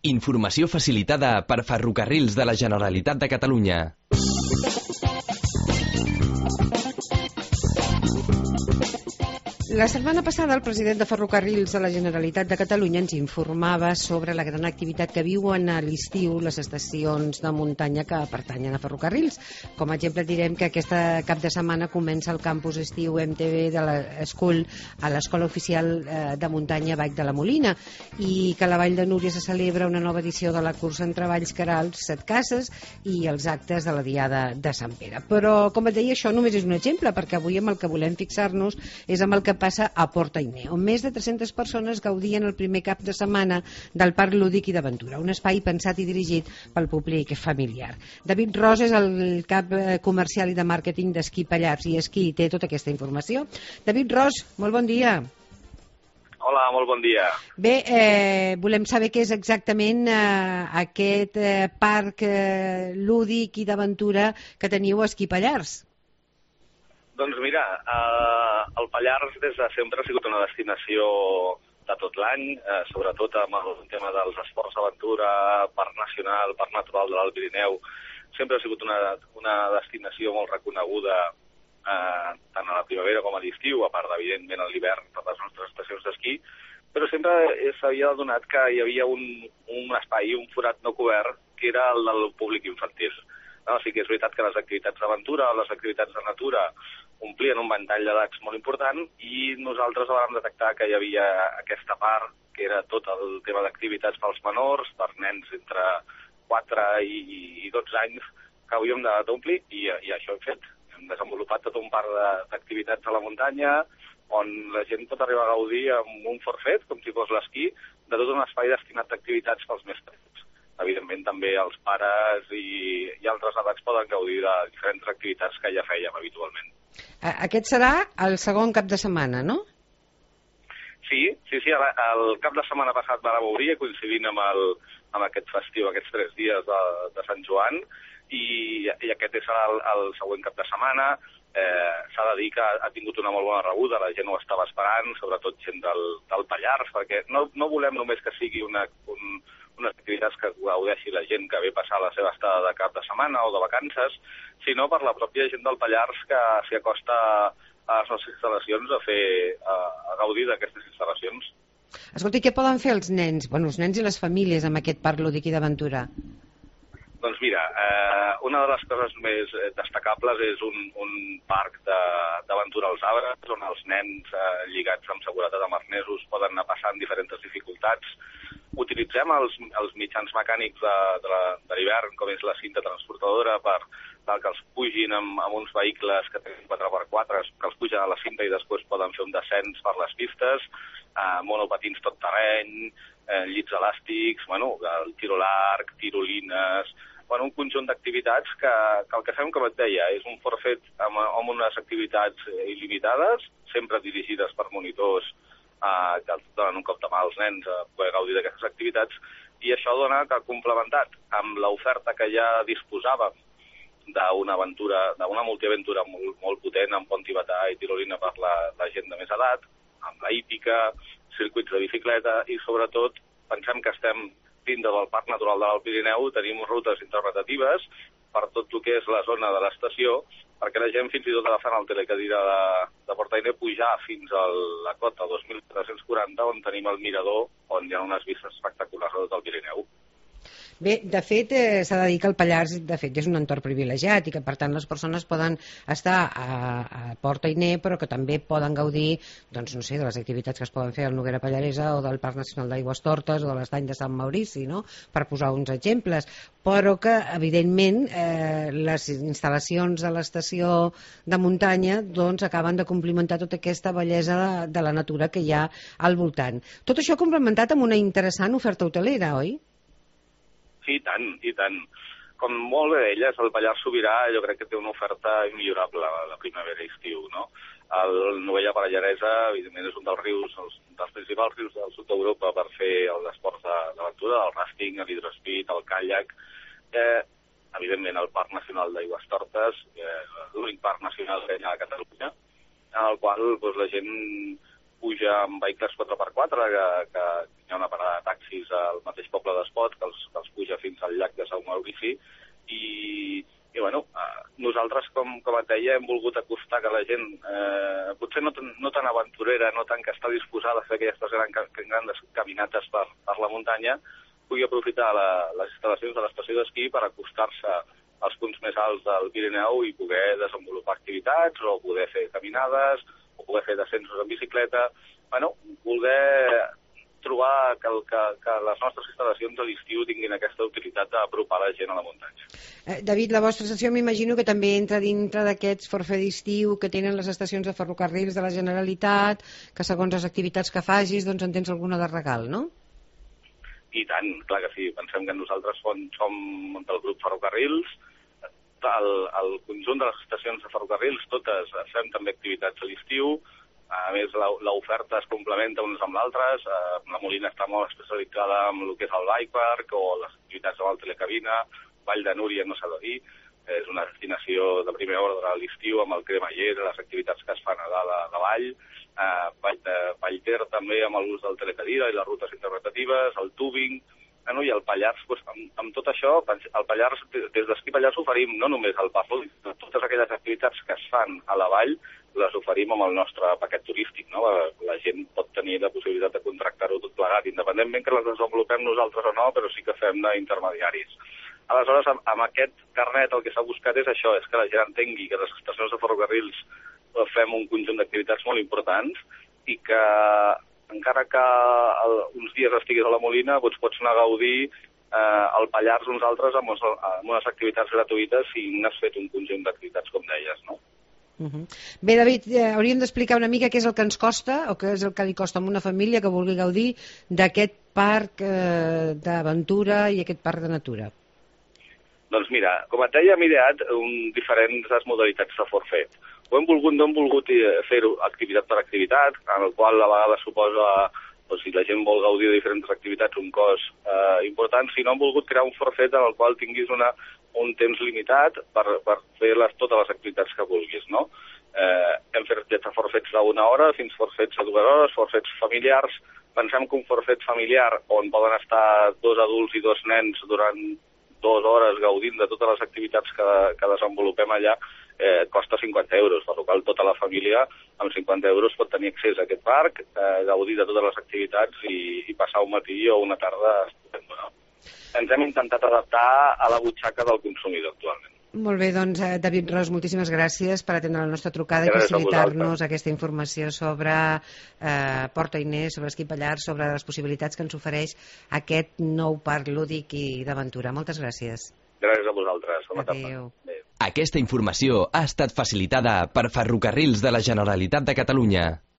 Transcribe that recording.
Informació facilitada per Ferrocarrils de la Generalitat de Catalunya. La setmana passada el president de Ferrocarrils de la Generalitat de Catalunya ens informava sobre la gran activitat que viuen a l'estiu les estacions de muntanya que pertanyen a Ferrocarrils. Com a exemple direm que aquesta cap de setmana comença el campus estiu MTB de l'Escull a l'Escola Oficial de Muntanya Baix de la Molina i que a la Vall de Núria se celebra una nova edició de la cursa en treballs Queralbs, Setcases i els actes de la Diada de Sant Pere. Però, com et deia, això només és un exemple, perquè avui amb el que volem fixar-nos és amb el que passa a Port-Ainé, on més de 300 persones gaudien el primer cap de setmana del Parc Lúdic i d'Aventura, un espai pensat i dirigit pel públic familiar. David Ros és el cap comercial i de màrqueting d'Esquí Pallars i Esquí té tota aquesta informació. David Ros, molt bon dia. Hola, molt bon dia. Bé, volem saber què és exactament aquest parc lúdic i d'aventura que teniu a Esquí Pallars. Doncs mira, el Pallars des de sempre ha sigut una destinació de tot l'any, sobretot amb el tema dels esports d'aventura, parc nacional, parc natural de l'Alt Pirineu. Sempre ha sigut una destinació molt reconeguda tant a la primavera com a l'estiu, a part, evidentment, a l'hivern per les nostres estacions d'esquí, però sempre s'havia adonat que hi havia un espai, un forat no cobert, que era el del públic infantil. No, sí que és veritat que les activitats d'aventura o les activitats de natura omplien un ventall d'edats molt important i nosaltres vam detectar que hi havia aquesta part que era tot el tema d'activitats pels menors, per nens entre 4 i 12 anys que havíem d'omplir i això hem fet. Hem desenvolupat tot un parc d'activitats a la muntanya on la gent pot arribar a gaudir amb un forfet, com si fos l'esquí, de tot un espai destinat a activitats pels més petits. Evidentment també els pares i altres edats poden gaudir de diferents activitats que ja fèiem habitualment. Aquest serà el segon cap de setmana, no? Sí, el cap de setmana passat vàrem obrir coincidint amb aquest festiu, aquests 3 dies de Sant Joan i aquest és el següent cap de setmana. S'ha de dir que ha tingut una molt bona rebuda, la gent ho estava esperant, sobretot gent del Pallars, perquè no volem només que sigui unes activitats que gaudeixi la gent que ve passar la seva estada de cap de setmana o de vacances, sinó per la pròpia gent del Pallars que s'hi acosta a les nostres instal·lacions a gaudir d'aquestes instal·lacions. Escolta, què poden fer els nens i les famílies amb aquest parc lúdic i d'aventura? Doncs mira, una de les coses més destacables és un parc d'aventura als arbres, on els nens lligats amb seguretat amb arnesos poden anar passant diferents dificultats. Utilitzem els mitjans mecànics de l'hivern, com és la cinta transportadora, per que els pugin amb uns vehicles que tenen 4x4, que els pugen a la cinta i després poden fer un descens per les pistes, monopatins tot terreny, llits elàstics, el tiro a l'arc, tirolines, un conjunt d'activitats que el que fem, com et deia, és un forfet amb unes activitats il·limitades, sempre dirigides per monitors que els donen un cop de mà als nens a poder gaudir d'aquestes activitats, i això dona que, complementat amb l'oferta que ja disposàvem d'una multiaventura molt potent amb pont tibetà i tirolina per la gent de més edat, amb la hípica, circuits de bicicleta i, sobretot, pensem que estem dintre del Parc Natural de l'Alt Pirineu, tenim rutes interpretatives per tot el que és la zona de l'estació, perquè la gent fins i tot agafant el telecadira de Port-Ainé pujar fins a la cota 2440, on tenim el mirador, on hi ha unes vistes espectaculars a tot el Pirineu. Bé, de fet, s'ha de dir que el Pallars és un entorn privilegiat i que, per tant, les persones poden estar a Port-Ainé, però que també poden gaudir de les activitats que es poden fer al Noguera Pallaresa o del Parc Nacional d'Aigüestortes o de l'Estany de Sant Maurici, no?, per posar uns exemples, però que, evidentment, les instal·lacions de l'estació de muntanya acaben de complementar tota aquesta bellesa de la natura que hi ha al voltant. Tot això complementat amb una interessant oferta hotelera, oi? Sí, i tant. Com molt bé deies, el Pallars Sobirà jo crec que té una oferta immillorable a la primavera i estiu, no? El Novella Pallaresa, evidentment, és un dels principals rius del sud d'Europa per fer els esports d'aventura, el ràfting, l'hidroesquí, el caiac. Evidentment, el Parc Nacional d'Aigüestortes, l'únic parc nacional que hi ha a Catalunya, en el qual la gent puja amb vehicles 4x4, que hi ha una parada de taxis al mateix poble d'Espot, que els puja fins al llac de Sant Maurici, i bueno, nosaltres, com et deia, hem volgut acostar que la gent, potser no tan aventurera, no tant que està disposada a fer aquestes grans caminates per la muntanya, pugui aprofitar les instal·lacions de l'estació d'esquí per acostar-se als punts més alts del Pirineu i poder desenvolupar activitats o poder fer caminades o poder fer descensos en bicicleta. Bueno, voler trobar que les nostres instal·lacions a l'estiu tinguin aquesta utilitat d'apropar la gent a la muntanya. David, la vostra estació m'imagino que també entra dintre d'aquests forfait d'estiu que tenen les estacions de ferrocarrils de la Generalitat, que segons les activitats que facis doncs en tens alguna de regal, no? I tant, clar que sí. Pensem que nosaltres som del grup Ferrocarrils. El conjunt de les estacions de ferrocarrils, totes fem també activitats a l'estiu. A més, l'oferta es complementa unes amb l'altres. La Molina està molt especialitzada en el que és el bike park o les activitats amb el telecabina. Vall de Núria no s'ha de dir. És una destinació de primer ordre a l'estiu amb el cremeller, les activitats que es fan a dalt de Vall. Vallter també amb l'ús del telecadira i les rutes interpretatives, el tubing. I el Pallars, amb tot això, el Pallars, des d'Esquí Pallars oferim no només el parlo, totes aquelles activitats que es fan a la vall les oferim amb el nostre paquet turístic, no? La gent pot tenir la possibilitat de contractar-ho tot plegat, independentment que les desenvolupem nosaltres o no, però sí que fem d'intermediaris. Aleshores, amb aquest carnet el que s'ha buscat és això, és que la gent entengui que les estacions de ferrocarrils fem un conjunt d'activitats molt importants i que encara que uns dies estiguis a la Molina, pots anar a gaudir al Pallars uns altres amb unes activitats gratuïtes si n'has fet un conjunt d'activitats, com deies, no? Bé, David, hauríem d'explicar una mica què és el que ens costa o què és el que li costa a una família que vulgui gaudir d'aquest parc d'aventura i aquest parc de natura. Doncs mira, com et deia, hem ideat diferents modalitats de forfait. No hem volgut fer-ho activitat per activitat, en el qual a vegades suposa, si la gent vol gaudir de diferents activitats, un cost important, sinó hem volgut crear un forfait en el qual tinguis un temps limitat per fer totes les activitats que vulguis, no? Hem fet des de forfaits d'1 hora fins forfaits de 2 hores, forfaits familiars. Pensem que un forfait familiar on poden estar 2 adults i 2 nens durant 2 hores gaudint de totes les activitats que desenvolupem allà costa 50 euros, per la qual tota la família amb 50 euros pot tenir accés a aquest parc, gaudir de totes les activitats i passar un matí o una tarda estupenda. Ens hem intentat adaptar a la butxaca del consumidor actualment. Molt bé, doncs David Ros, moltíssimes gràcies per atendre la nostra trucada i facilitar-nos aquesta informació sobre Port Ainé, sobre Esquí Pallars, sobre les possibilitats que ens ofereix aquest nou parc lúdic i d'aventura. Moltes gràcies. Gràcies a vosaltres. Adéu. Aquesta informació ha estat facilitada per Ferrocarrils de la Generalitat de Catalunya.